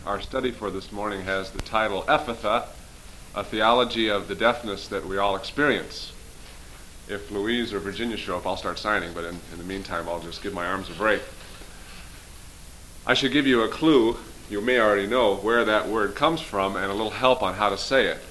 Our study for this morning has the title Ephatha, a theology of the deafness that we all experience. If Louise or Virginia show up, I'll start signing, but in the meantime, I'll just give my arms a break. I should give you a clue. You may already know where that word comes from and a little help on how to say it.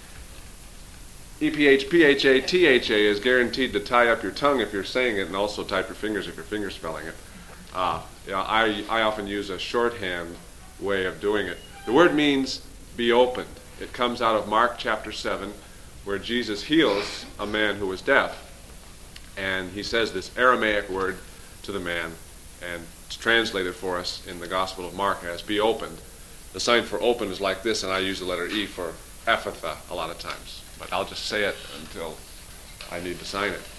E-P-H-P-H-A-T-H-A is guaranteed to tie up your tongue if you're saying it, and also type your fingers if you're fingerspelling it. I often use a shorthand way of doing it. The word means be opened. It comes out of Mark chapter 7, where Jesus heals a man who was deaf. And he says this Aramaic word to the man, and it's translated for us in the Gospel of Mark as be opened. The sign for open is like this, and I use the letter E for Ephatha a lot of times. But I'll just say it until I need to sign it.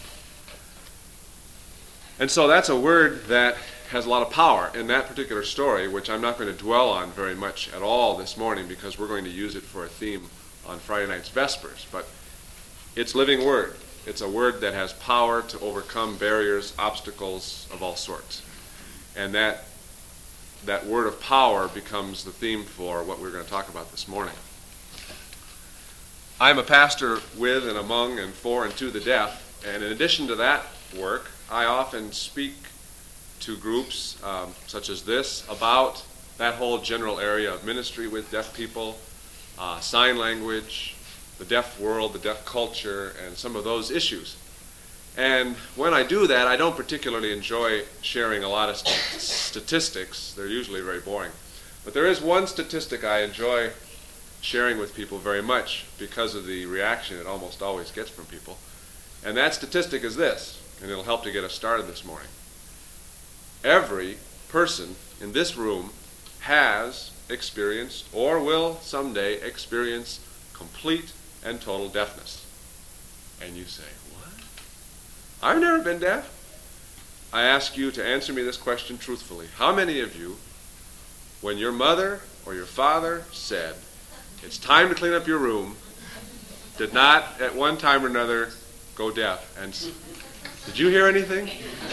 And so that's a word that has a lot of power in that particular story, which I'm not going to dwell on very much at all this morning because we're going to use it for a theme on Friday night's Vespers. But it's living word. It's a word that has power to overcome barriers, obstacles of all sorts. And that word of power becomes the theme for what we're going to talk about this morning. I'm a pastor with and among and for and to the deaf, and in addition to that work, I often speak to groups such as this about that whole general area of ministry with deaf people, sign language, the deaf world, the deaf culture, and some of those issues. And when I do that, I don't particularly enjoy sharing a lot of statistics. They're usually very boring. But there is one statistic I enjoy sharing with people very much because of the reaction it almost always gets from people. And that statistic is this, and it'll help to get us started this morning. Every person in this room has experienced or will someday experience complete and total deafness. And you say, what? I've never been deaf. I ask you to answer me this question truthfully. How many of you, when your mother or your father said, it's time to clean up your room, did not at one time or another go deaf? And did you hear anything?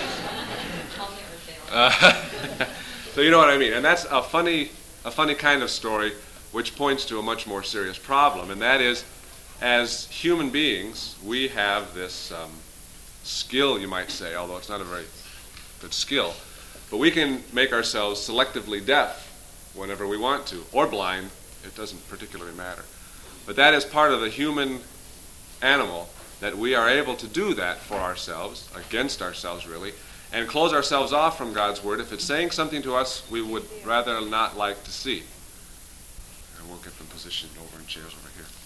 So you know what I mean. And that's a funny kind of story which points to a much more serious problem. And that is, as human beings, we have this skill, you might say, although it's not a very good skill. But we can make ourselves selectively deaf whenever we want to, or blind. It doesn't particularly matter. But that is part of the human animal, that we are able to do that for ourselves, against ourselves really, and close ourselves off from God's Word if it's saying something to us we would rather not like to see. And we'll get them positioned over in chairs over here.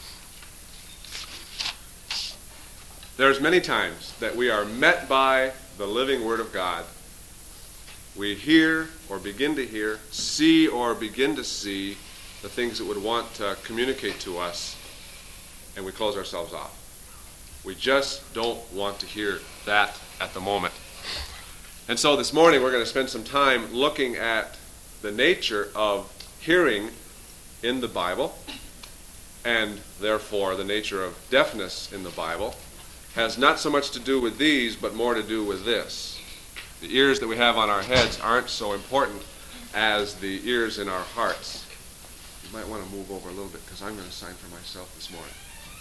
There's many times that we are met by the living Word of God. We hear or begin to hear, see or begin to see the things it would want to communicate to us, and we close ourselves off. We just don't want to hear that at the moment. And so this morning we're going to spend some time looking at the nature of hearing in the Bible, and therefore the nature of deafness in the Bible has not so much to do with these, but more to do with this. The ears that we have on our heads aren't so important as the ears in our hearts. You might want to move over a little bit because I'm going to sign for myself this morning.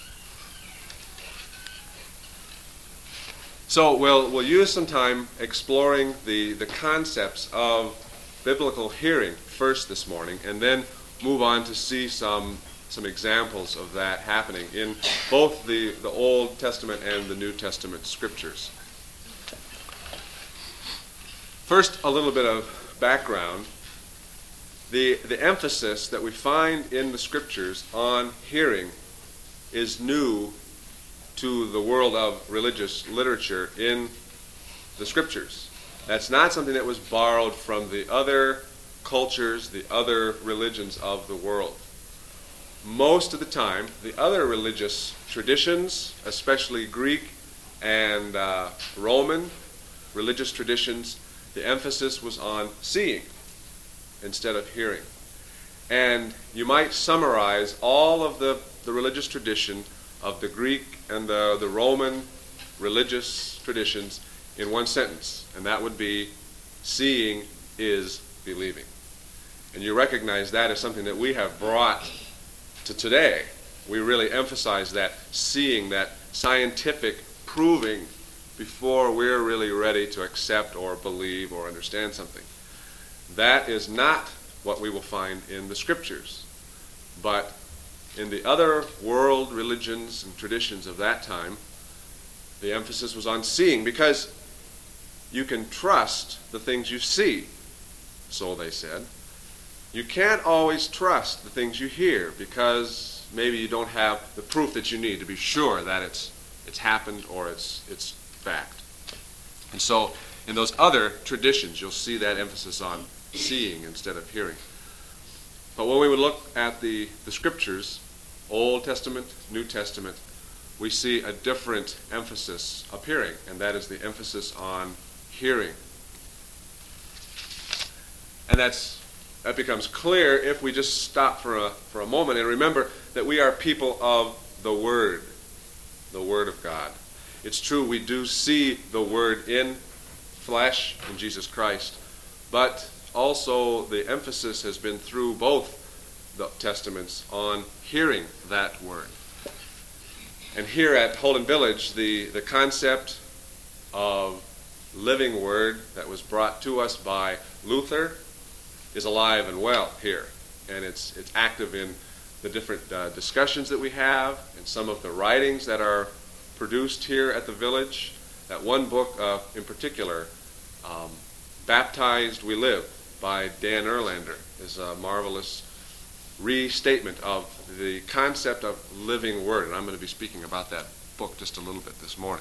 So we'll use some time exploring the concepts of biblical hearing first this morning, and then move on to see some examples of that happening in both the Old Testament and the New Testament scriptures. First, a little bit of background. The emphasis that we find in the scriptures on hearing is new to the world of religious literature in the scriptures. That's not something that was borrowed from the other cultures, the other religions of the world. Most of the time, the other religious traditions, especially Greek and Roman religious traditions, the emphasis was on seeing instead of hearing. And you might summarize all of the religious tradition of the Greek and the Roman religious traditions in one sentence, and that would be, seeing is believing. And you recognize that as something that we have brought to today. We really emphasize that seeing, that scientific proving before we're really ready to accept or believe or understand something. That is not what we will find in the Scriptures. But in the other world religions and traditions of that time, the emphasis was on seeing, because you can trust the things you see, so they said. You can't always trust the things you hear, because maybe you don't have the proof that you need to be sure that it's happened or it's fact. And so in those other traditions, you'll see that emphasis on seeing instead of hearing. But when we would look at the Scriptures, Old Testament, New Testament, we see a different emphasis appearing, and that is the emphasis on hearing. And that becomes clear if we just stop for a moment and remember that we are people of the Word of God. It's true, we do see the Word in flesh in Jesus Christ, but also the emphasis has been through both the Testaments on hearing that Word. And here at Holden Village, the concept of living Word that was brought to us by Luther is alive and well here. And it's active in the different discussions that we have and some of the writings that are produced here at the village. That one book in particular, Baptized We Live by Dan Erlander, is a marvelous restatement of the concept of living Word. And I'm going to be speaking about that book just a little bit this morning.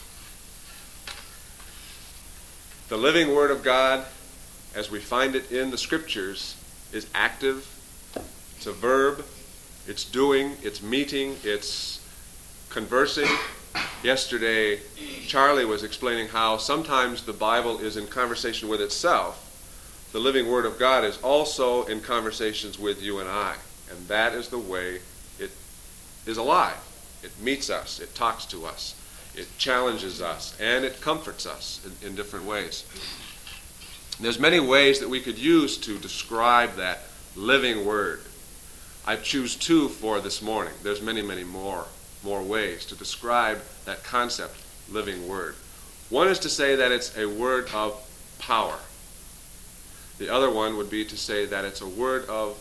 The living Word of God, as we find it in the Scriptures, is active. It's a verb. It's doing. It's meeting. It's conversing. Yesterday, Charlie was explaining how sometimes the Bible is in conversation with itself. The living Word of God is also in conversations with you and I. And that is the way it is alive. It meets us. It talks to us. It challenges us. And it comforts us in different ways. There's many ways that we could use to describe that living Word. I choose two for this morning. There's many, many more ways to describe that concept, living Word. One is to say that it's a word of power. The other one would be to say that it's a word of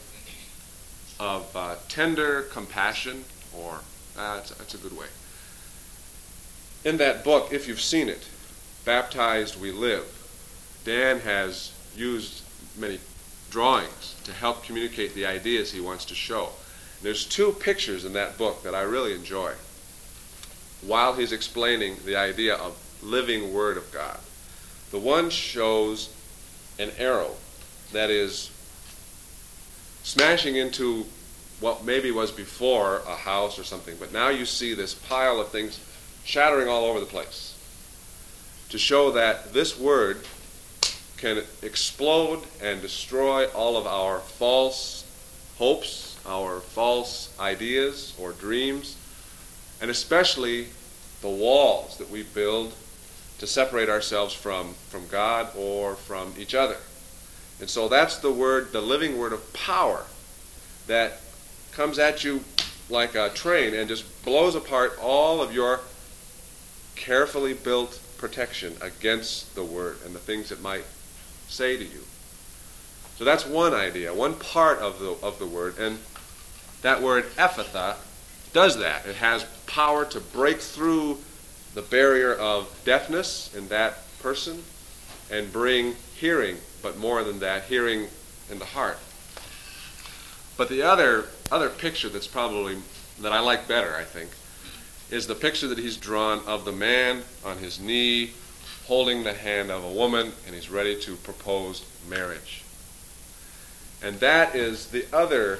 tender compassion, or that's a good way. In that book, if you've seen it, Baptized We Live, Dan has used many drawings to help communicate the ideas he wants to show. There's two pictures in that book that I really enjoy while he's explaining the idea of living Word of God. The one shows an arrow that is smashing into what maybe was before a house or something, but now you see this pile of things shattering all over the place, to show that this Word can explode and destroy all of our false hopes, our false ideas or dreams, and especially the walls that we build to separate ourselves from God or from each other. And so that's the Word, the living Word of power, that comes at you like a train and just blows apart all of your carefully built protection against the Word and the things it might say to you. So that's one idea, one part of the Word, and that word Ephphatha does that. It has power to break through the barrier of deafness in that person and bring hearing, but more than that, hearing in the heart. But the other picture that I like better, I think, is the picture that he's drawn of the man on his knee holding the hand of a woman, and he's ready to propose marriage. And that is the other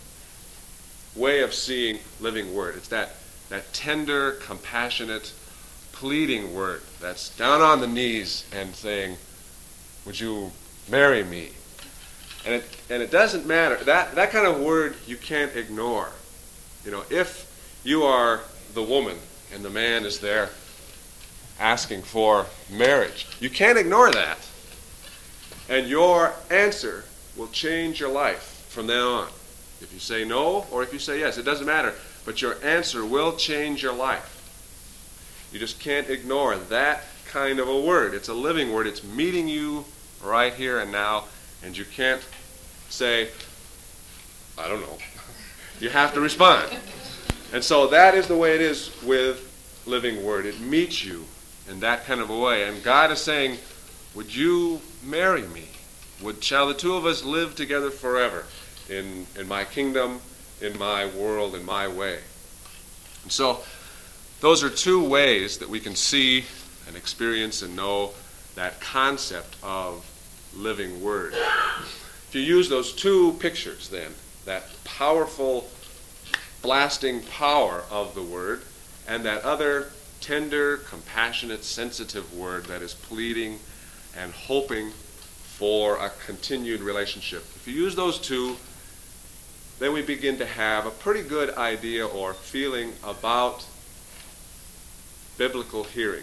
way of seeing living Word. It's that tender, compassionate, pleading Word that's down on the knees and saying, would you marry me? And it doesn't matter. That kind of word you can't ignore. You know, if you are the woman and the man is there asking for marriage, you can't ignore that. And your answer will change your life from then on. If you say no or if you say yes, it doesn't matter. But your answer will change your life. You just can't ignore that kind of a word. It's a living word. It's meeting you right here and now. And you can't say, I don't know. You have to respond. And so that is the way it is with living word. It meets you in that kind of a way. And God is saying, would you marry me? Shall the two of us live together forever in my kingdom, in my world, in my way? And so those are two ways that we can see and experience and know that concept of living word. If you use those two pictures then, that powerful, blasting power of the word and that other tender, compassionate, sensitive word that is pleading and hoping for a continued relationship. If you use those two, then we begin to have a pretty good idea or feeling about biblical hearing.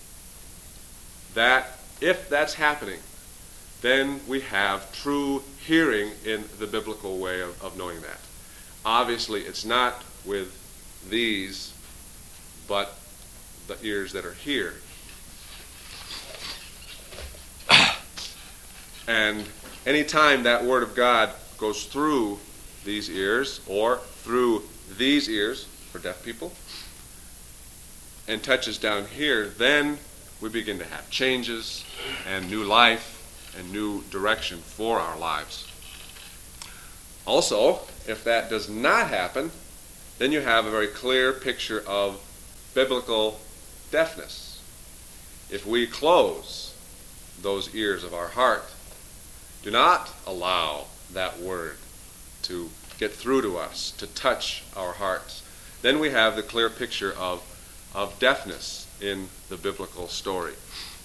That if that's happening, then we have true hearing in the biblical way of knowing that. Obviously, it's not with these, but the ears that are here. And anytime that Word of God goes through these ears or through these ears for deaf people and touches down here, then we begin to have changes and new life and new direction for our lives. Also, if that does not happen, then you have a very clear picture of biblical deafness. If we close those ears of our heart, do not allow that word to get through to us, to touch our hearts, then we have the clear picture of deafness in the biblical story.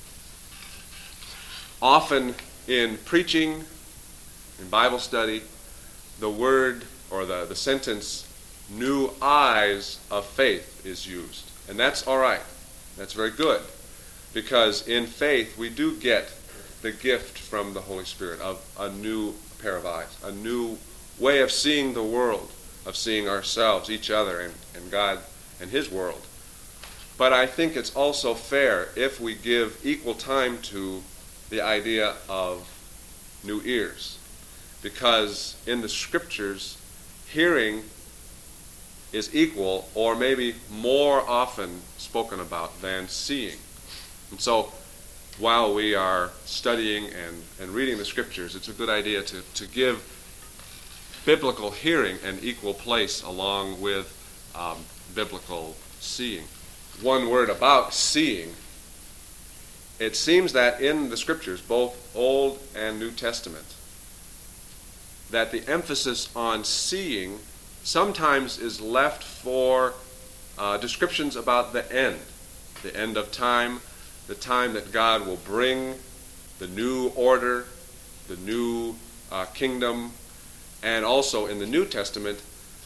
Often in preaching, in Bible study, the word or the sentence, new eyes of faith, is used. And that's all right. That's very good. Because in faith, we do get the gift from the Holy Spirit of a new pair of eyes, a new way of seeing the world, of seeing ourselves, each other, and God and His world. But I think it's also fair if we give equal time to the idea of new ears. Because in the Scriptures, hearing is equal or maybe more often spoken about than seeing. And so while we are studying and reading the Scriptures, it's a good idea to give biblical hearing an equal place along with biblical seeing. One word about seeing. It seems that in the Scriptures, both Old and New Testament, that the emphasis on seeing sometimes is left for descriptions about the end of time, the time that God will bring the new order, the new kingdom, and also in the New Testament,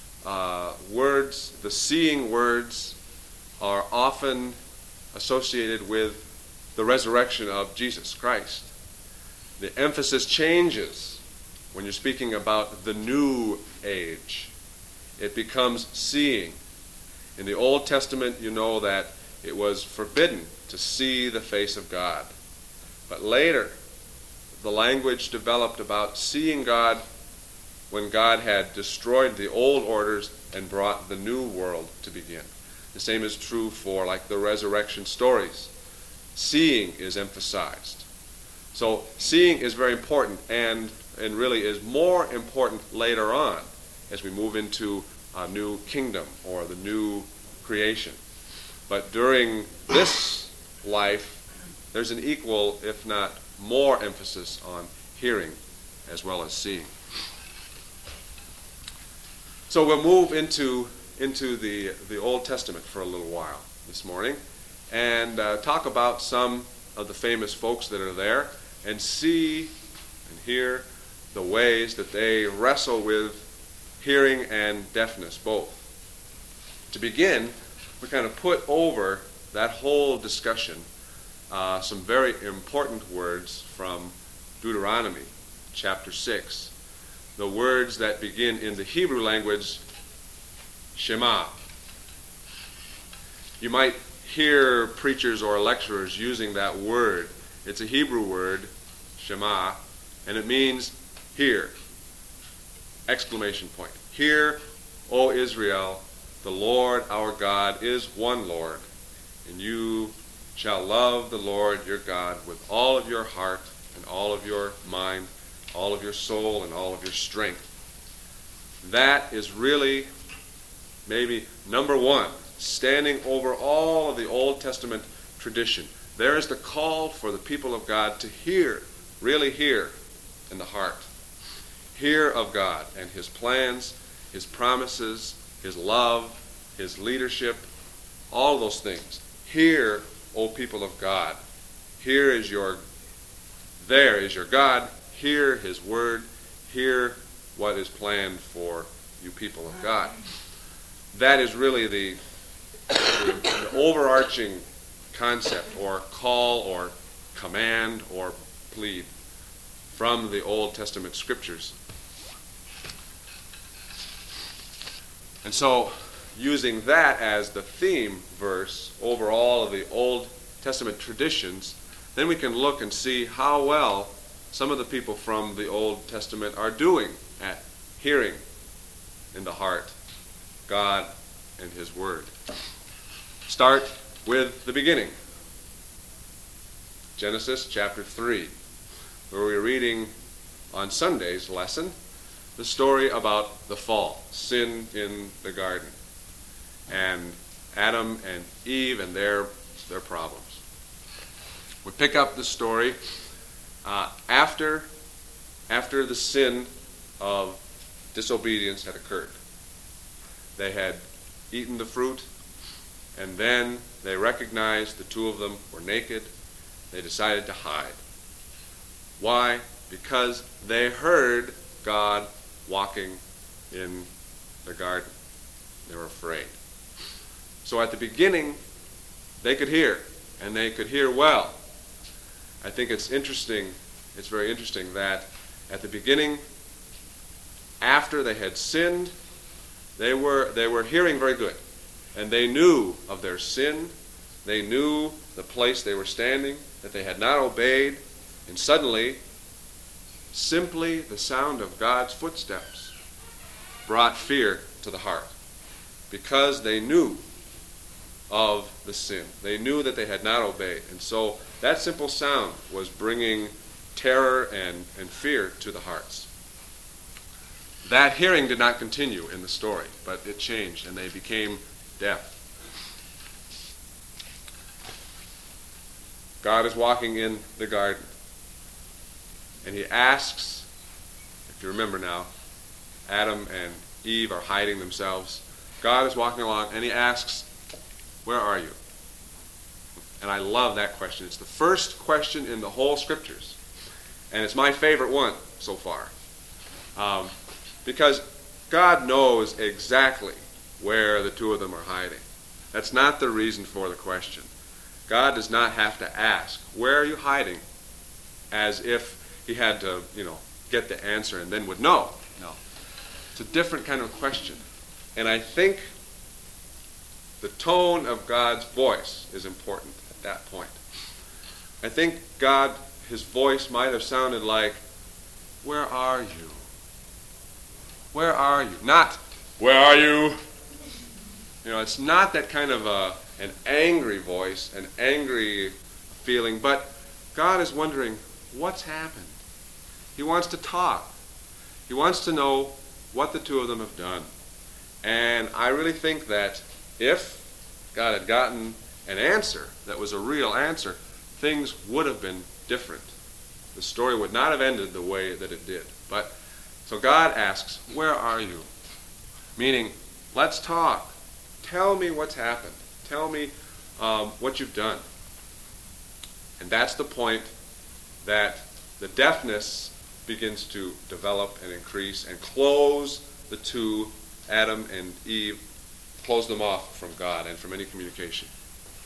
words, the seeing words, are often associated with the resurrection of Jesus Christ. The emphasis changes when you're speaking about the new age. It becomes seeing. In the Old Testament, you know that it was forbidden to see the face of God. But later, the language developed about seeing God when God had destroyed the old orders and brought the new world to begin. The same is true for like the resurrection stories. Seeing is emphasized. So seeing is very important and really is more important later on as we move into a new kingdom or the new creation. But during this life, there's an equal, if not more, emphasis on hearing as well as seeing. So we'll move into the Old Testament for a little while this morning and talk about some of the famous folks that are there and see and hear the ways that they wrestle with hearing and deafness both. To begin, we kind of put over that whole discussion some very important words from Deuteronomy chapter 6. the words that begin in the Hebrew language, Shema. You might hear preachers or lecturers using that word. It's a Hebrew word, Shema, and it means hear. Exclamation point. Hear, O Israel, the Lord our God is one Lord, and you shall love the Lord your God with all of your heart and all of your mind, all of your soul and all of your strength. That is really maybe number one, standing over all of the Old Testament tradition. There is the call for the people of God to hear, really hear in the heart. Hear of God and His plans, His promises, His love, His leadership, all those things. Hear, O people of God. There is your God. Hear His word. Hear what is planned for you people of God. That is really the overarching concept or call or command or plead from the Old Testament scriptures. And so, using that as the theme verse over all of the Old Testament traditions, then we can look and see how well some of the people from the Old Testament are doing at hearing in the heart God and His Word. Start with the beginning. Genesis chapter 3, where we're reading on Sunday's lesson the story about the fall, sin in the garden, and Adam and Eve and their problems. We pick up the story after the sin of disobedience had occurred. They had eaten the fruit, and then they recognized the two of them were naked. They decided to hide. Why? Because they heard God walking in the garden. They were afraid. So at the beginning, they could hear, and they could hear well. I think it's very interesting that at the beginning, after they had sinned, they were hearing very good. And they knew of their sin. They knew the place they were standing, that they had not obeyed. And suddenly, simply the sound of God's footsteps brought fear to the heart, because they knew of the sin. They knew that they had not obeyed. And so that simple sound was bringing terror and fear to the hearts. That hearing did not continue in the story, but it changed, and they became deaf. God is walking in the garden, and He asks, if you remember now, Adam and Eve are hiding themselves. God is walking along, and He asks, "Where are you?" And I love that question. It's the first question in the whole Scriptures, and it's my favorite one so far. Because God knows exactly where the two of them are hiding. That's not the reason for the question. God does not have to ask, "Where are you hiding?" as if He had to, get the answer and then would know. No. It's a different kind of question. And I think the tone of God's voice is important at that point. I think His voice might have sounded like, "Where are you? Where are you?" Not, "Where are you?" It's not that kind of an angry voice, an angry feeling, but God is wondering, what's happened? He wants to talk. He wants to know what the two of them have done. And I really think that if God had gotten an answer that was a real answer, things would have been different. The story would not have ended the way that it did. So God asks, "Where are you?" Meaning, let's talk. Tell me what's happened. Tell me what you've done. And that's the point that the deafness begins to develop and increase and close the two, Adam and Eve, close them off from God and from any communication.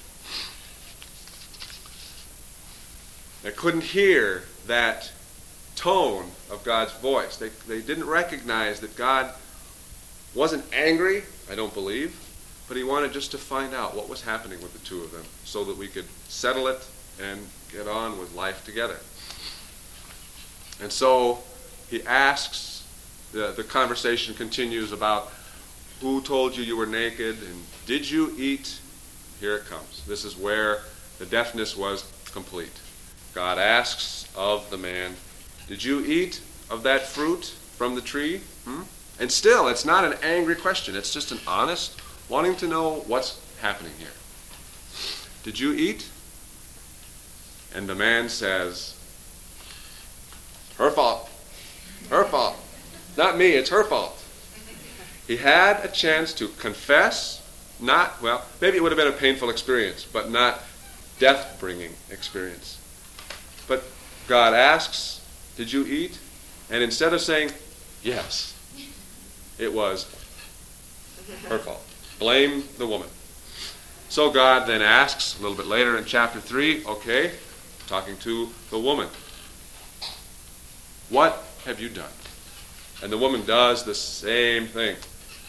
They couldn't hear that tone of God's voice. They didn't recognize that God wasn't angry, I don't believe, but he wanted just to find out what was happening with the two of them so that we could settle it and get on with life together. And so he asks, the conversation continues about who told you you were naked and did you eat? Here it comes. This is where the deafness was complete. God asks of the man, did you eat of that fruit from the tree? And still, it's not an angry question. It's just an honest, wanting to know what's happening here. Did you eat? And the man says, her fault. Her fault. Not me, it's her fault. He had a chance to confess, maybe it would have been a painful experience, but not death-bringing experience. But God asks, did you eat? And instead of saying, yes, it was her fault. Blame the woman. So God then asks, a little bit later in chapter 3, okay, talking to the woman, what have you done? And the woman does the same thing.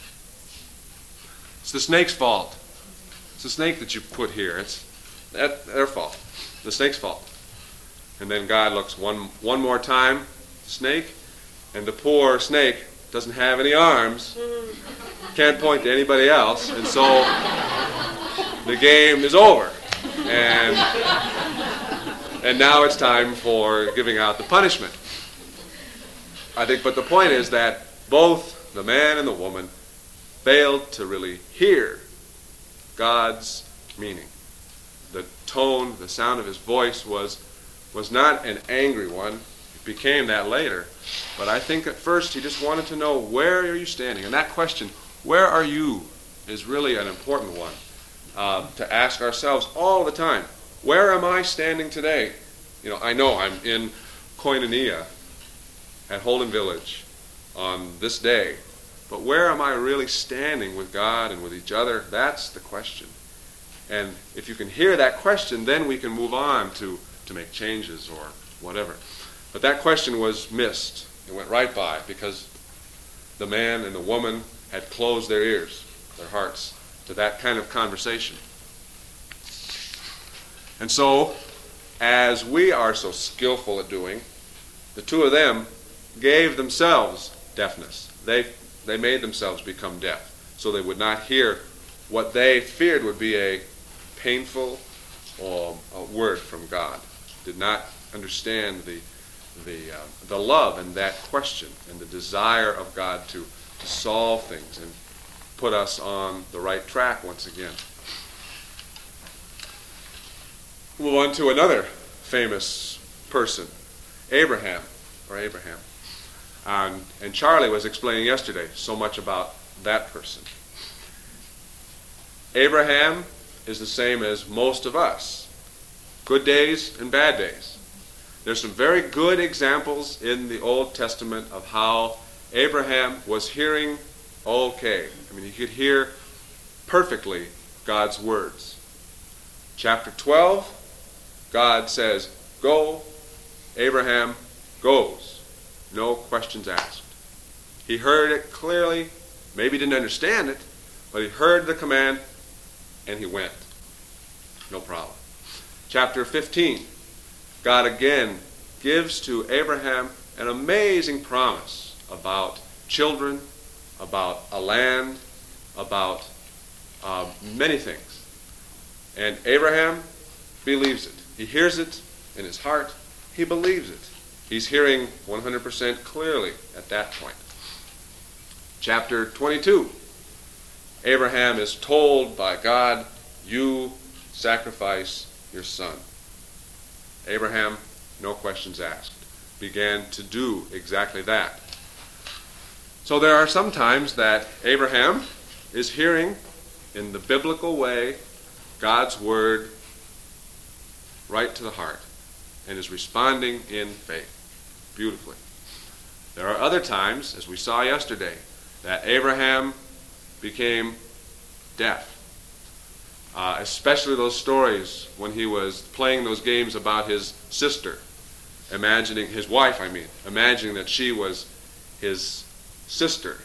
It's the snake's fault. It's the snake that you put here. It's their fault. The snake's fault. And then God looks one more time at the snake, and the poor snake doesn't have any arms, can't point to anybody else, and so the game is over. And now it's time for giving out the punishment. I think, but the point is that both the man and the woman failed to really hear God's meaning. The tone, the sound of his voice was not an angry one. It became that later. But I think at first he just wanted to know, where are you standing? And that question, where are you, is really an important one to ask ourselves all the time. Where am I standing today? I know I'm in Koinonia at Holden Village on this day, but where am I really standing with God and with each other? That's the question. And if you can hear that question, then we can move on to make changes or whatever. But that question was missed. It went right by because the man and the woman had closed their ears, their hearts, to that kind of conversation. And so, as we are so skillful at doing, the two of them gave themselves deafness. They made themselves become deaf so they would not hear what they feared would be a painful a word from God. Did not understand the love and that question and the desire of God to solve things and put us on the right track once again. We'll move on to another famous person, Abraham. And Charlie was explaining yesterday so much about that person. Abraham is the same as most of us. Good days and bad days. There's some very good examples in the Old Testament of how Abraham was hearing okay. He could hear perfectly God's words. Chapter 12, God says, go. Abraham goes. No questions asked. He heard it clearly, maybe didn't understand it, but he heard the command and he went. No problem. Chapter 15, God again gives to Abraham an amazing promise about children, about a land, about many things. And Abraham believes it. He hears it in his heart. He believes it. He's hearing 100% clearly at that point. Chapter 22. Abraham is told by God, you sacrifice your son. Abraham, no questions asked, began to do exactly that. So there are some times that Abraham is hearing in the biblical way God's word right to the heart and is responding in faith beautifully. There are other times, as we saw yesterday, that Abraham became deaf. Especially those stories when he was playing those games about his sister imagining, his wife, imagining that she was his sister.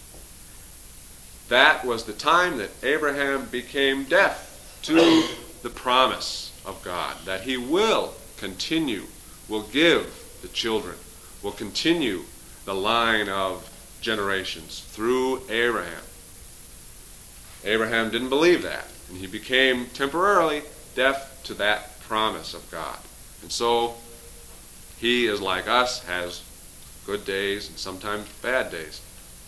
That was the time that Abraham became deaf to the promise of God, that he will give the children, will continue the line of generations through Abraham. Abraham didn't believe that, and he became temporarily deaf to that promise of God. And so he is like us, has good days and sometimes bad days.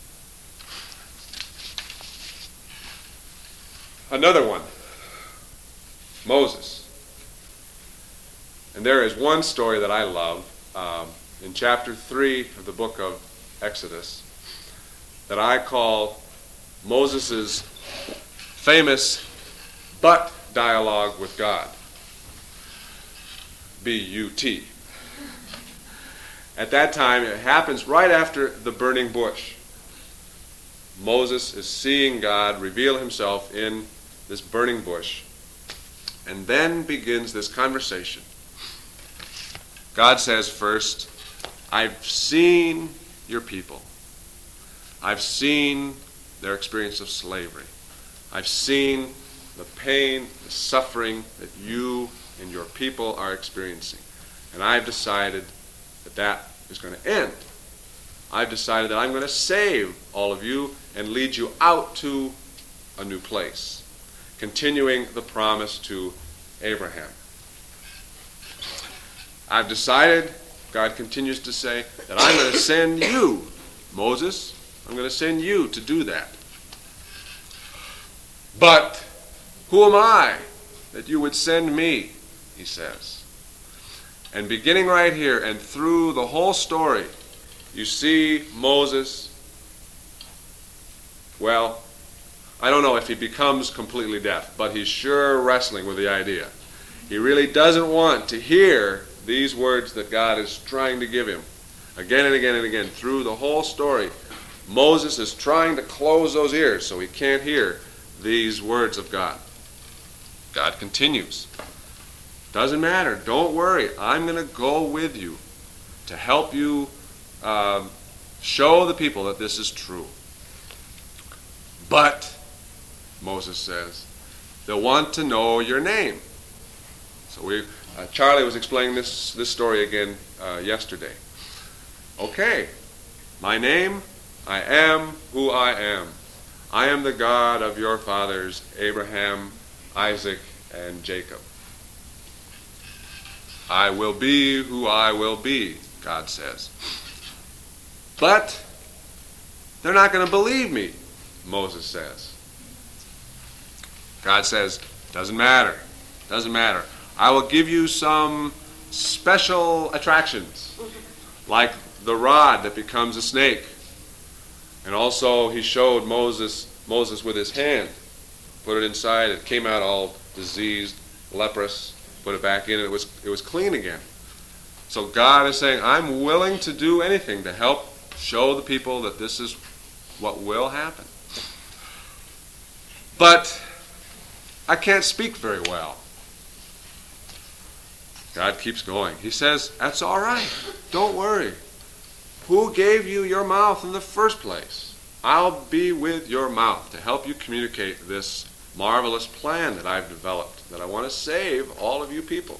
Another one, Moses. And there is one story that I love in chapter 3 of the book of Exodus that I call Moses' famous but dialogue with God. B-U-T. At that time, it happens right after the burning bush. Moses is seeing God reveal himself in this burning bush. And then begins this conversation. God says first, I've seen your people. I've seen their experience of slavery. I've seen the pain, the suffering that you and your people are experiencing. And I've decided that that is going to end. I've decided that I'm going to save all of you and lead you out to a new place, continuing the promise to Abraham. I've decided, God continues to say, that I'm going to send you, Moses. I'm going to send you to do that. But who am I that you would send me, he says. And beginning right here and through the whole story, you see Moses, well, I don't know if he becomes completely deaf, but he's sure wrestling with the idea. He really doesn't want to hear these words that God is trying to give him. Again and again and again, through the whole story, Moses is trying to close those ears so he can't hear these words of God. God continues. Doesn't matter. Don't worry. I'm going to go with you to help you show the people that this is true. But, Moses says, they'll want to know your name. So Charlie was explaining this story again yesterday. Okay, my name, I am who I am. I am the God of your fathers, Abraham, Isaac, and Jacob. I will be who I will be, God says. But they're not going to believe me, Moses says. God says, doesn't matter. Doesn't matter. I will give you some special attractions, like the rod that becomes a snake. And also he showed Moses with his hand. Put it inside, it came out all diseased, leprous, put it back in, and it was clean again. So God is saying, I'm willing to do anything to help show the people that this is what will happen. But I can't speak very well. God keeps going. He says, that's all right. Don't worry. Who gave you your mouth in the first place? I'll be with your mouth to help you communicate this marvelous plan that I've developed, that I want to save all of you people.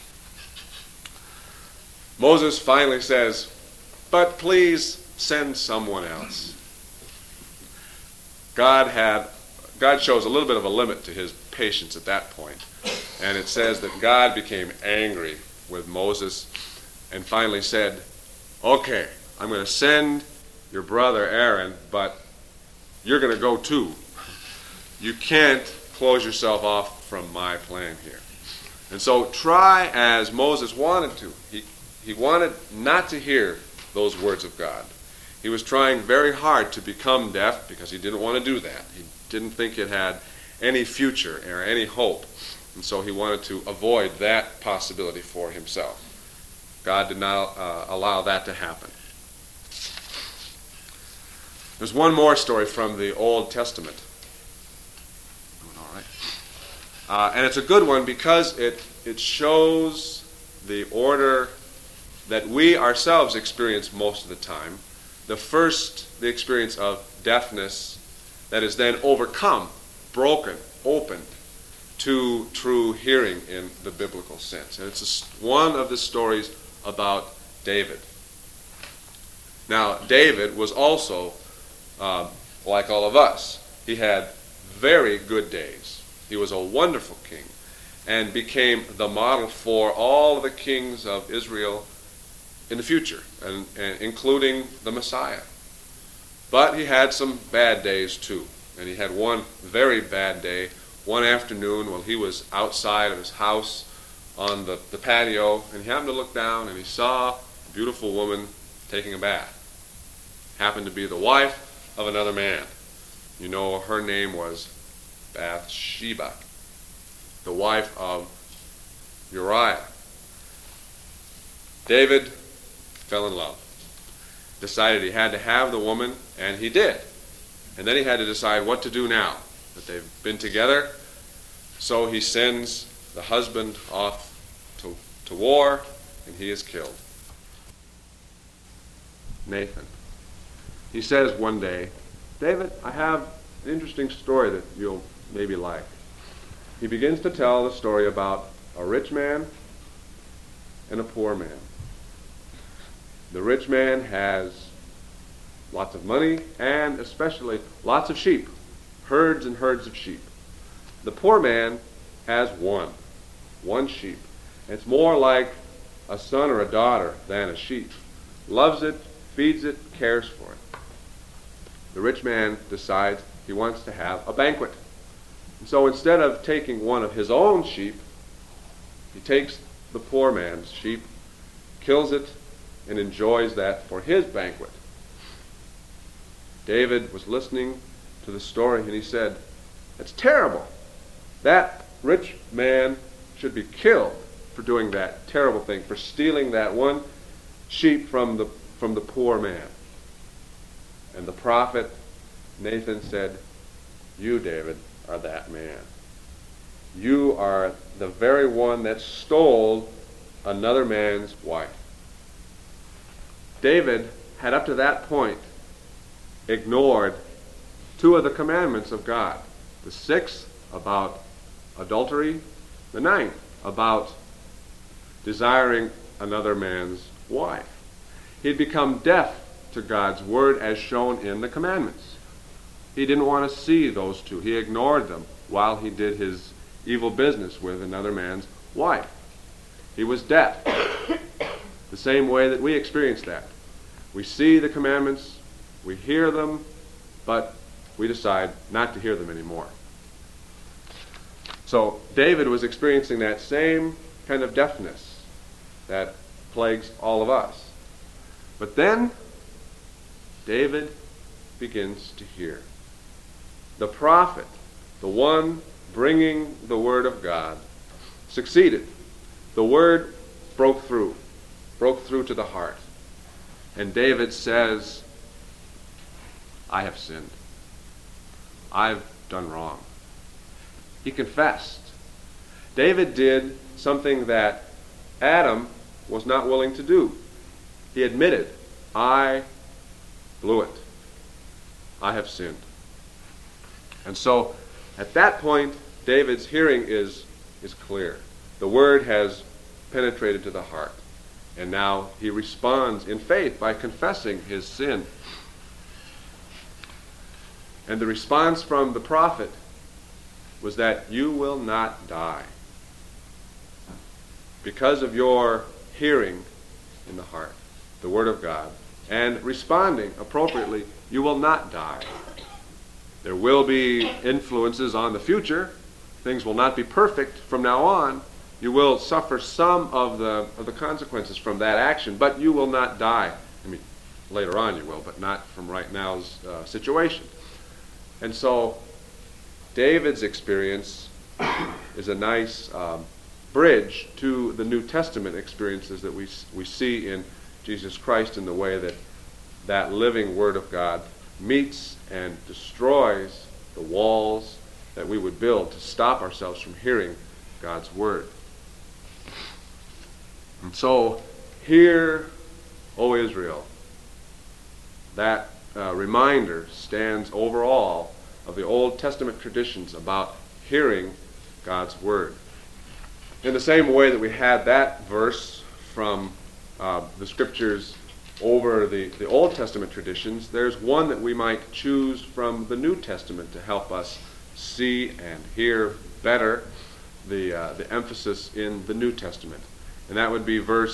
Moses finally says, but please send someone else. God shows a little bit of a limit to his patience at that point. And it says that God became angry with Moses and finally said, okay, I'm going to send your brother Aaron, but you're going to go too. You can't close yourself off from my plan here. And so try as Moses wanted to. He wanted not to hear those words of God. He was trying very hard to become deaf because he didn't want to do that. He didn't think it had any future or any hope. And so he wanted to avoid that possibility for himself. God did not allow that to happen. There's one more story from the Old Testament. All right. And it's a good one because it shows the order that we ourselves experience most of the time. The first, the experience of deafness that is then overcome, broken, opened to true hearing in the biblical sense. And it's one of the stories about David. Now, David was also like all of us. He had very good days. He was a wonderful king and became the model for all of the kings of Israel in the future, and including the Messiah. But he had some bad days too. And he had one very bad day, one afternoon while he was outside of his house on the patio, and he happened to look down and he saw a beautiful woman taking a bath. Happened to be the wife of another man. You know, her name was Bathsheba, the wife of Uriah. David fell in love. Decided he had to have the woman, and he did. And then he had to decide what to do now that they've been together. So he sends the husband off to war, and he is killed. Nathan. He says one day, David, I have an interesting story that you'll maybe like. He begins to tell the story about a rich man and a poor man. The rich man has lots of money and especially lots of sheep, herds and herds of sheep. The poor man has one sheep. It's more like a son or a daughter than a sheep. Loves it, feeds it, cares for it. The rich man decides he wants to have a banquet. And so instead of taking one of his own sheep, he takes the poor man's sheep, kills it, and enjoys that for his banquet. David was listening to the story and he said, "That's terrible. That rich man should be killed for doing that terrible thing, for stealing that one sheep from the poor man." And the prophet Nathan said, "You, David, are that man. You are the very one that stole another man's wife." David had up to that point ignored two of the commandments of God. The sixth about adultery, the ninth about desiring another man's wife. He'd become deaf to God's word as shown in the commandments. He didn't want to see those two. He ignored them while he did his evil business with another man's wife. He was deaf. The same way that we experience that. We see the commandments, we hear them, but we decide not to hear them anymore. So David was experiencing that same kind of deafness that plagues all of us. But then David begins to hear. The prophet, the one bringing the word of God, succeeded. The word broke through to the heart. And David says, "I have sinned. I've done wrong." He confessed. David did something that Adam was not willing to do. He admitted, "I blew it. I have sinned." And so at that point, David's hearing is clear. The word has penetrated to the heart. And now he responds in faith by confessing his sin. And the response from the prophet was that you will not die. Because of your hearing in the heart, the word of God, and responding appropriately, you will not die. There will be influences on the future. Things will not be perfect from now on. You will suffer some of the consequences from that action, but you will not die. I mean, later on you will, but not from right now's situation. And so David's experience is a nice bridge to the New Testament experiences that we see in Jesus Christ, in the way that that living Word of God meets and destroys the walls that we would build to stop ourselves from hearing God's Word. And so Hear, O Israel. That reminder stands over all of the Old Testament traditions about hearing God's word. In the same way that we had that verse from the scriptures over the Old Testament traditions, there's one that we might choose from the New Testament to help us see and hear better the emphasis in the New Testament. And that would be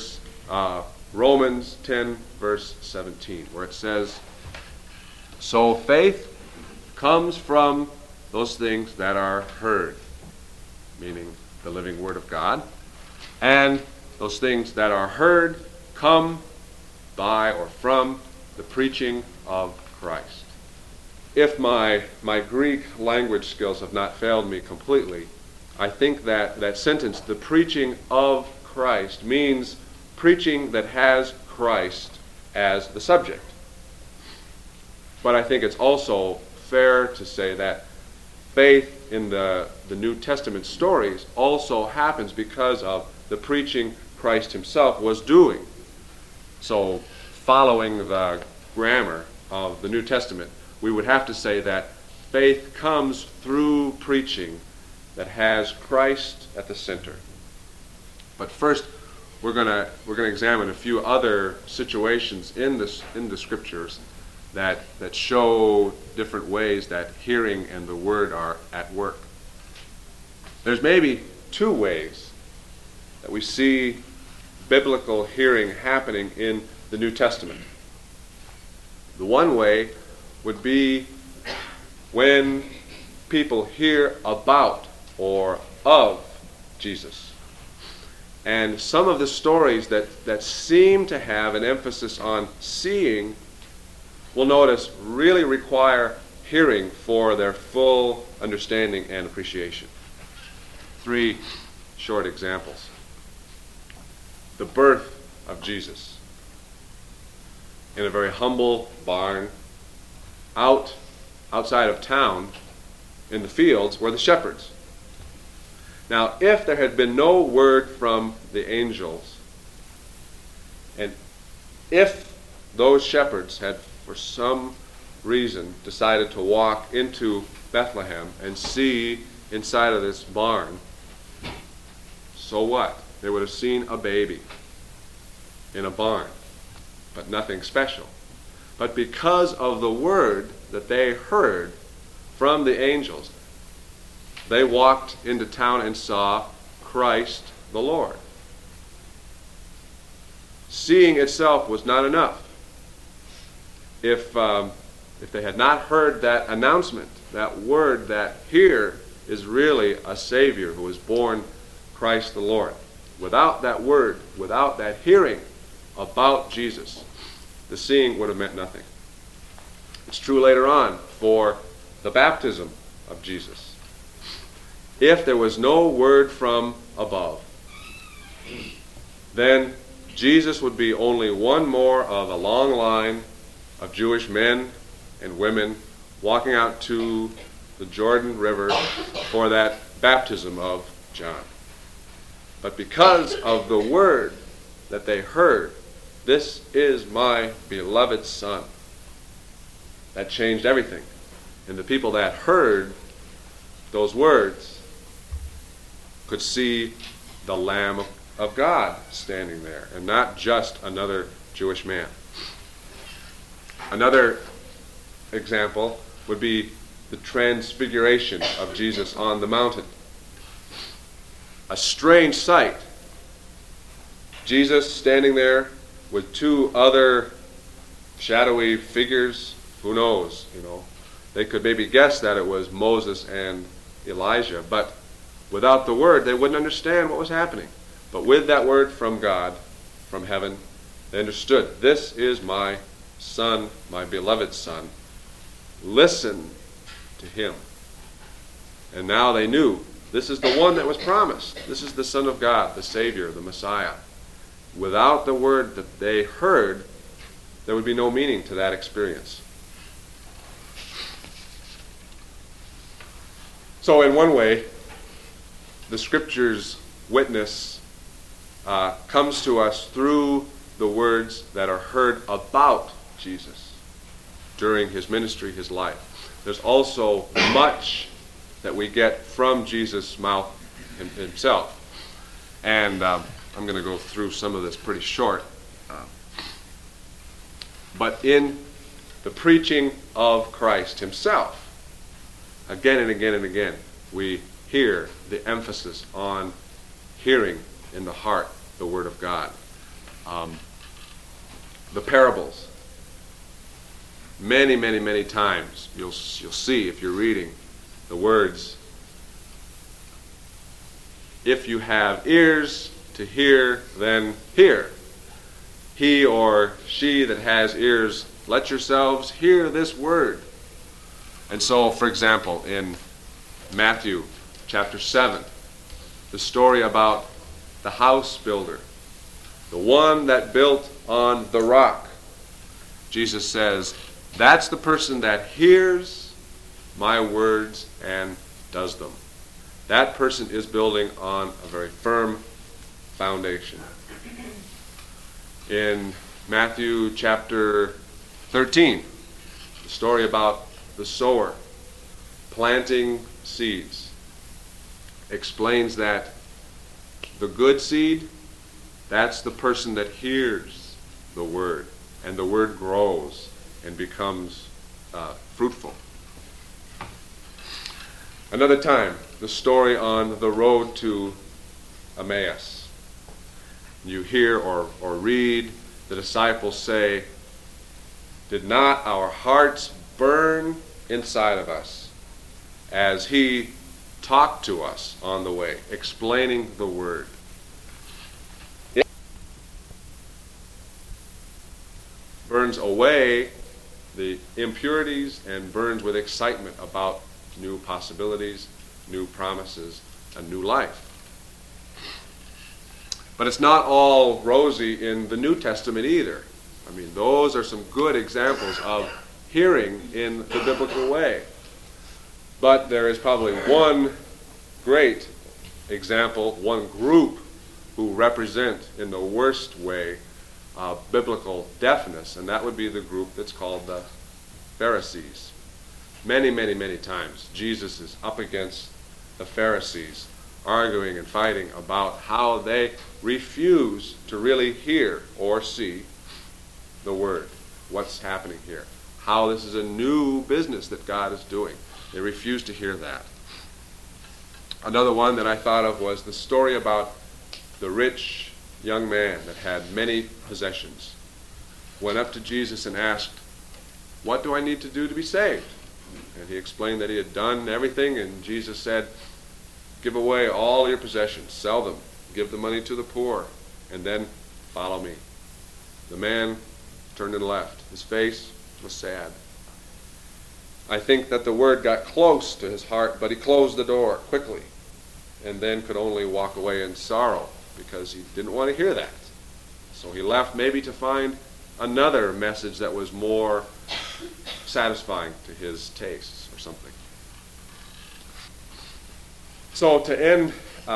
Romans 10, verse 17, where it says, "So faith comes from those things that are heard," meaning the living Word of God, "and those things that are heard come by or from the preaching of Christ." If my Greek language skills have not failed me completely, I think that sentence, the preaching of Christ, means preaching that has Christ as the subject. But I think it's also fair to say that faith in the New Testament stories also happens because of the preaching Christ himself was doing. So, following the grammar of the New Testament, we would have to say that faith comes through preaching that has Christ at the center. But first, we're going to examine a few other situations in the scriptures that show different ways that hearing and the word are at work. There's maybe two ways that we see biblical hearing happening in the New Testament. The one way would be when people hear about or of Jesus. And some of the stories that seem to have an emphasis on seeing, we'll notice, really require hearing for their full understanding and appreciation. 3 short examples. The birth of Jesus in a very humble barn outside of town in the fields were the shepherds. Now, if there had been no word from the angels, and if those shepherds had for some reason decided to walk into Bethlehem and see inside of this barn, so what? They would have seen a baby in a barn, but nothing special. But because of the word that they heard from the angels, they walked into town and saw Christ the Lord. Seeing itself was not enough. If they had not heard that announcement, that word that here is really a Savior who was born, Christ the Lord. Without that word, without that hearing about Jesus, the seeing would have meant nothing. It's true later on for the baptism of Jesus. If there was no word from above, then Jesus would be only one more of a long line of Jewish men and women walking out to the Jordan River for that baptism of John. But because of the word that they heard, "This is my beloved Son," that changed everything. And the people that heard those words could see the Lamb of God standing there, and not just another Jewish man. Another example would be the transfiguration of Jesus on the mountain. A strange sight. Jesus standing there with 2 other shadowy figures. Who knows, They could maybe guess that it was Moses and Elijah, but without the word, they wouldn't understand what was happening. But with that word from God, from heaven, they understood, "This is my Son, my beloved Son. Listen to him." And now they knew, this is the one that was promised. This is the Son of God, the Savior, the Messiah. Without the word that they heard, there would be no meaning to that experience. So in one way, the Scripture's witness comes to us through the words that are heard about Jesus during his ministry, his life. There's also much that we get from Jesus' mouth himself. And I'm going to go through some of this pretty short. But in the preaching of Christ himself, again and again and again, we hear the emphasis on hearing in the heart the Word of God. The parables, many, many, many times you'll see if you're reading the words, if you have ears to hear, then hear. He or she that has ears, let yourselves hear this word. And so, for example, in Matthew chapter 7, the story about the house builder, the one that built on the rock. Jesus says, that's the person that hears my words and does them. That person is building on a very firm foundation. In Matthew chapter 13, the story about the sower planting seeds explains that the good seed, that's the person that hears the word, and the word grows and becomes fruitful. Another time, the story on the road to Emmaus. You hear or read the disciples say, did not our hearts burn inside of us as he talked to us on the way, explaining the word? It burns away the impurities and burns with excitement about new possibilities, new promises, a new life. But it's not all rosy in the New Testament either. I mean, those are some good examples of hearing in the biblical way. But there is probably one great example, one group who represent in the worst way biblical deafness, and that would be the group that's called the Pharisees. Many, many, many times Jesus is up against the Pharisees, arguing and fighting about how they refuse to really hear or see the word, what's happening here, how this is a new business that God is doing. They refuse to hear that. Another one that I thought of was the story about the rich young man that had many possessions, went up to Jesus and asked, what do I need to do to be saved? And he explained that he had done everything, and Jesus said, give away all your possessions, sell them, give the money to the poor, and then follow me. The man turned and left. His face was sad. I think that the word got close to his heart, but he closed the door quickly and then could only walk away in sorrow because he didn't want to hear that. So he left maybe to find another message that was more satisfying to his tastes or something. So to end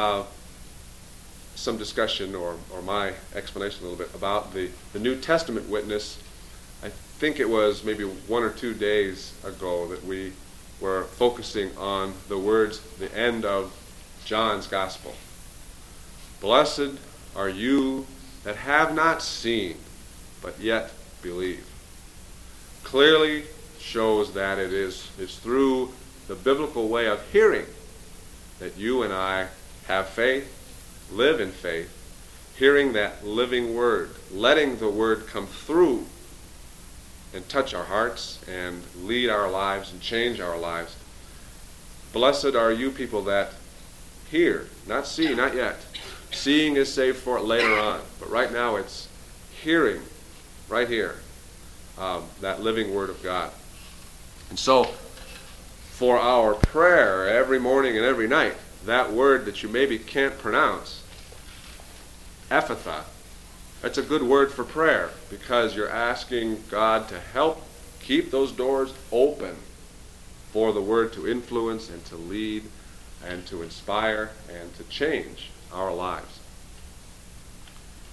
some discussion or my explanation a little bit about the New Testament witness, I think it was maybe 1 or 2 days ago that we were focusing on the words, the end of John's Gospel. Blessed are you that have not seen, but yet believe. Clearly shows that it's through the biblical way of hearing that you and I have faith, live in faith, hearing that living word, letting the word come through and touch our hearts and lead our lives and change our lives. Blessed are you people that hear, not see, not yet. Seeing is saved for later on, but right now it's hearing, right here, that living word of God. And so, for our prayer every morning and every night, that word that you maybe can't pronounce, Ephphatha, that's a good word for prayer because you're asking God to help keep those doors open for the word to influence and to lead and to inspire and to change our lives.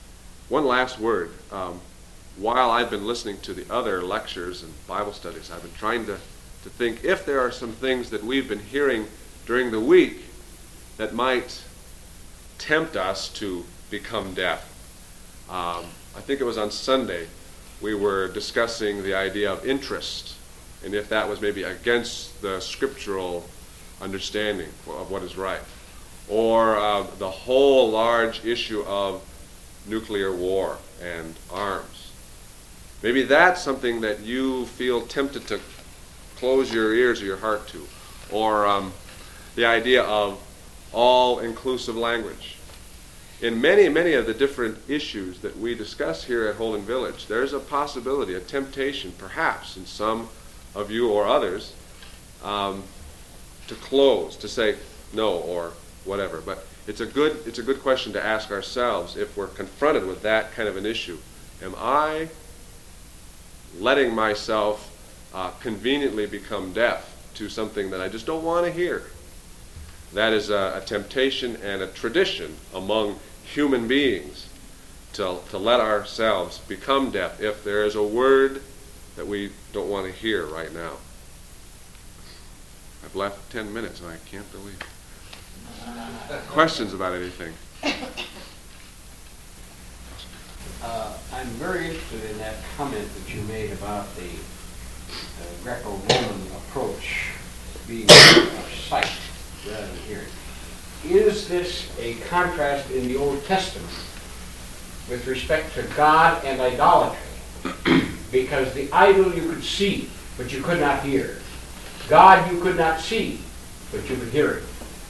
One last word. While I've been listening to the other lectures and Bible studies, I've been trying to think if there are some things that we've been hearing during the week that might tempt us to become deaf. I think it was on Sunday we were discussing the idea of interest, and if that was maybe against the scriptural understanding of what is right. Or the whole large issue of nuclear war and arms. Maybe that's something that you feel tempted to close your ears or your heart to. Or the idea of all-inclusive language. In many, many of the different issues that we discuss here at Holden Village, there's a possibility, a temptation, perhaps, in some of you or others, to close, to say no or whatever. But it's a good question to ask ourselves if we're confronted with that kind of an issue. Am I letting myself conveniently become deaf to something that I just don't want to hear? That is a temptation and a tradition among human beings to let ourselves become deaf if there is a word that we don't want to hear right now. I've left 10 minutes and I can't believe it. Questions about anything? I'm very interested in that comment that you made about the Greco-Roman approach being of sight rather than hearing. Is this a contrast in the Old Testament with respect to God and idolatry? Because the idol you could see, but you could not hear. God you could not see, but you could hear it.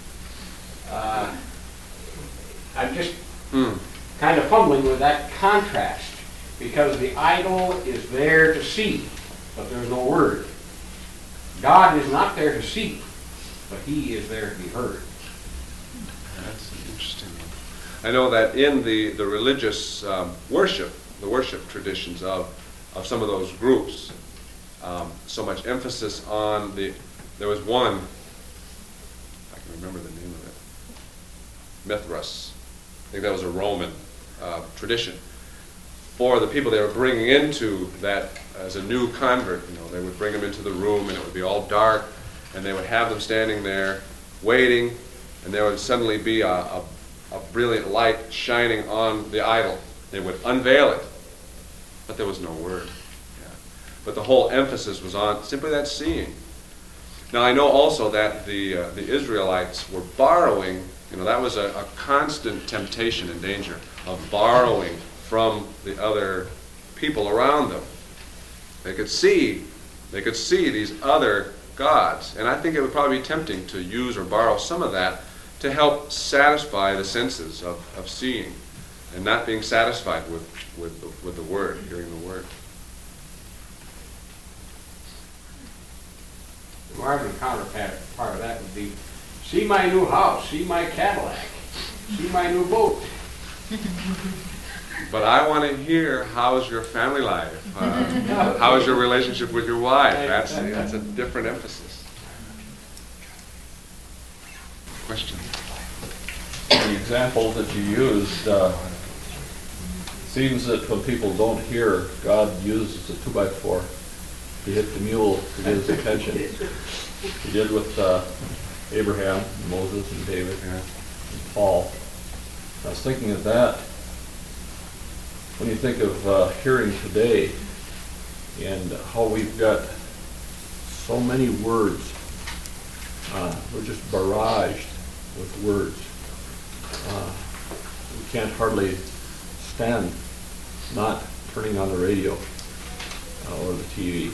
I'm just kind of fumbling with that contrast, because the idol is there to see, but there's no word. God is not there to see, but he is there to be heard. That's an interesting one. I know that in the religious worship, the worship traditions of some of those groups, so much emphasis on there was one, I can remember the name of it, Mithras. I think that was a Roman tradition. For the people they were bringing into that as a new convert, they would bring them into the room and it would be all dark, and they would have them standing there waiting, and there would suddenly be a brilliant light shining on the idol. They would unveil it, but there was no word. Yeah. But the whole emphasis was on simply that seeing. Now I know also that the Israelites were borrowing. That was a constant temptation and danger of borrowing from the other people around them. They could see these other gods, and I think it would probably be tempting to use or borrow some of that to help satisfy the senses of seeing and not being satisfied with the word, hearing the word. The Marvin counterpart of that would be, see my new house, see my Cadillac, see my new boat. But I want to hear, how's your family life? How is your relationship with your wife? That's a different emphasis. Question? The example that you used seems that when people don't hear, God uses a 2x4 to hit the mule to get his attention. He did with Abraham, Moses, and David, and Paul. I was thinking of that when you think of hearing today and how we've got so many words. We're just barraged with words. We can't hardly stand not turning on the radio or the TV.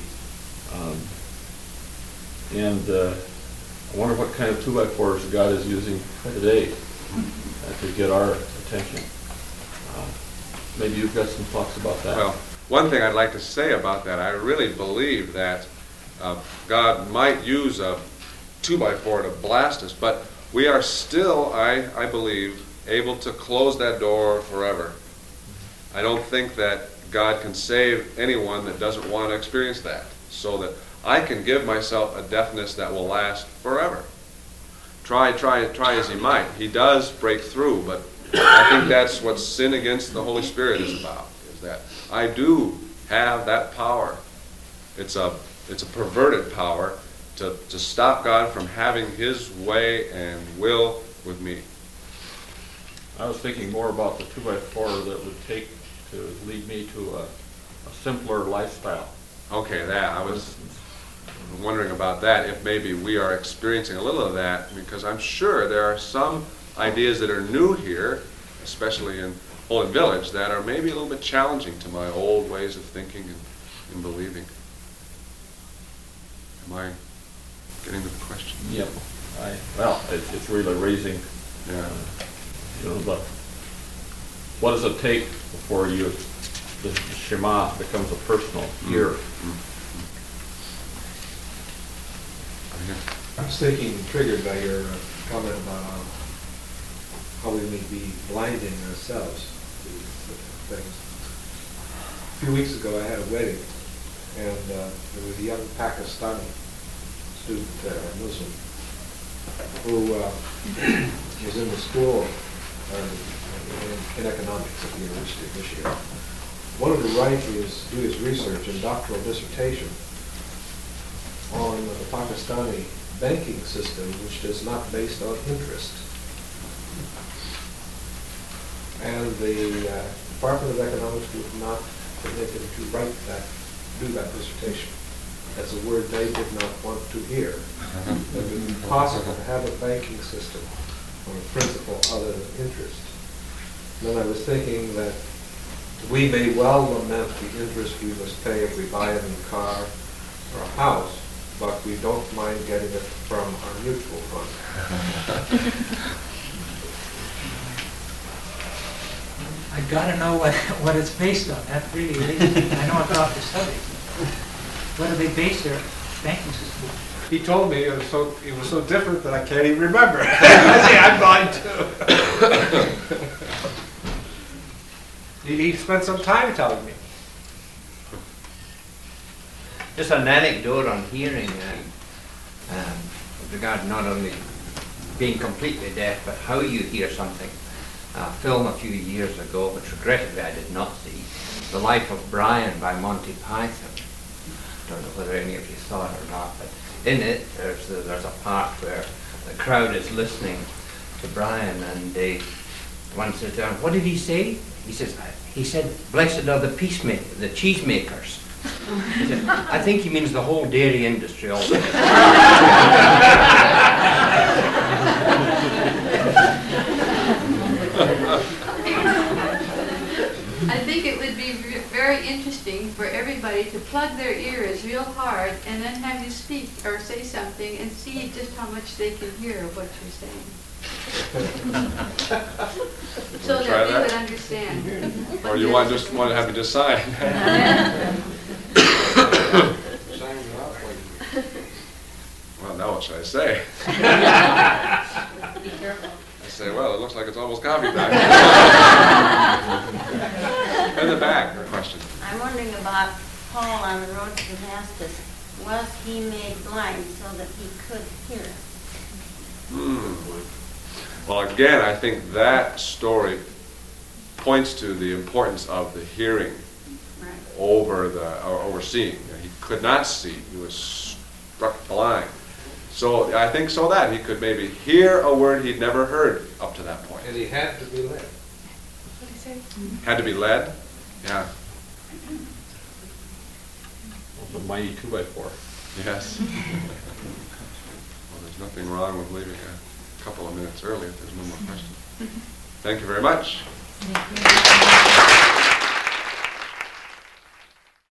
I wonder what kind of 2x4s God is using today to get our attention. Maybe you've got some thoughts about that. Well, one thing I'd like to say about that, I really believe that God might use a 2x4 to blast us, but we are still, I believe, able to close that door forever. I don't think that God can save anyone that doesn't want to experience that, so that I can give myself a deafness that will last forever. Try as he might. He does break through, but I think that's what sin against the Holy Spirit is about, is that I do have that power. It's a perverted power to stop God from having His way and will with me. I was thinking more about the 2x4 that would take to lead me to a simpler lifestyle. Okay, I was wondering about that, if maybe we are experiencing a little of that, because I'm sure there are some ideas that are new here, especially in Holden Village, that are maybe a little bit challenging to my old ways of thinking and believing. Am I getting to the question? Yep. It's really raising, Yeah. What does it take before the Shema becomes a personal here? I was thinking, triggered by your comment about how we may be blinding ourselves to these things. A few weeks ago I had a wedding, and there was a young Pakistani student there, a Muslim, who was in the school in economics at the University of Michigan. Wanted to do his research and doctoral dissertation on the Pakistani banking system, which is not based on interest. And the Department of Economics would not permit him to do that dissertation. That's a word they did not want to hear. It would be possible to have a banking system on a principle other than interest. And then I was thinking that we may well lament the interest we must pay if we buy a new car or a house, but we don't mind getting it from our mutual fund. I gotta know what it's based on. That really, I know about the study. What do they base their banking system on? He told me it was so different that I can't even remember. I say I'm blind too. He spent some time telling me. Just an anecdote on hearing with regard not only being completely deaf, but how you hear something. A film a few years ago, which regrettably I did not see, The Life of Brian by Monty Python. I don't know whether any of you saw it or not, but in it there's a part where the crowd is listening to Brian, and one says, "What did he say?" He said, "Blessed are the cheesemakers." He said, "I think he means the whole dairy industry also." I think it would be very interesting for everybody to plug their ears real hard and then have you speak or say something and see just how much they can hear of what you're saying. So that we would understand. Or you just want to have me just sign? Well, now what should I say? Be careful. I say, well, it looks like it's almost coffee time. In the back, question. I'm wondering about Paul on the road to Damascus. Was he made blind so that he could hear? Well, again, I think that story points to the importance of the hearing over seeing. He could not see; he was struck blind. So I think that he could maybe hear a word he'd never heard up to that point. And he had to be led. What did he say? Had to be led. Yeah. The mighty 2x4. Yes. Well, there's nothing wrong with leaving a couple of minutes early if there's no more questions. Thank you very much. Thank you.